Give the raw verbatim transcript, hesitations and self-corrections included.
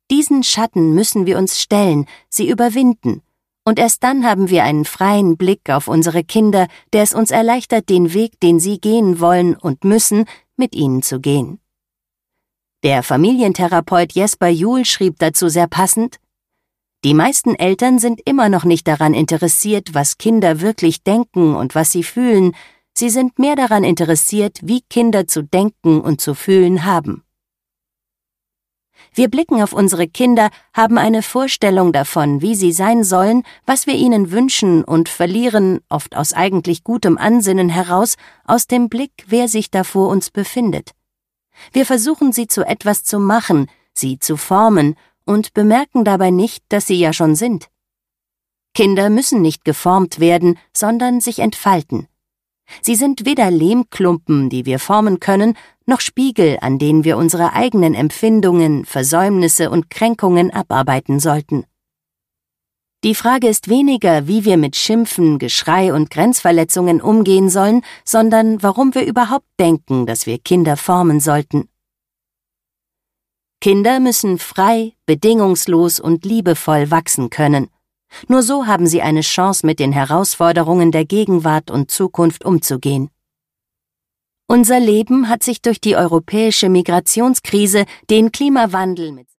Diesen Schatten müssen wir uns stellen, sie überwinden, und erst dann haben wir einen freien Blick auf unsere Kinder, der es uns erleichtert, den Weg, den sie gehen wollen und müssen, mit ihnen zu gehen. Der Familientherapeut Jesper Juhl schrieb dazu sehr passend: Die meisten Eltern sind immer noch nicht daran interessiert, was Kinder wirklich denken und was sie fühlen, sie sind mehr daran interessiert, wie Kinder zu denken und zu fühlen haben. Wir blicken auf unsere Kinder, haben eine Vorstellung davon, wie sie sein sollen, was wir ihnen wünschen und verlieren, oft aus eigentlich gutem Ansinnen heraus, aus dem Blick, wer sich da vor uns befindet. Wir versuchen, sie zu etwas zu machen, sie zu formen und bemerken dabei nicht, dass sie ja schon sind. Kinder müssen nicht geformt werden, sondern sich entfalten. Sie sind weder Lehmklumpen, die wir formen können, noch Spiegel, an denen wir unsere eigenen Empfindungen, Versäumnisse und Kränkungen abarbeiten sollten. Die Frage ist weniger, wie wir mit Schimpfen, Geschrei und Grenzverletzungen umgehen sollen, sondern warum wir überhaupt denken, dass wir Kinder formen sollten. Kinder müssen frei, bedingungslos und liebevoll wachsen können. Nur so haben sie eine Chance, mit den Herausforderungen der Gegenwart und Zukunft umzugehen. Unser Leben hat sich durch die europäische Migrationskrise, den Klimawandel mit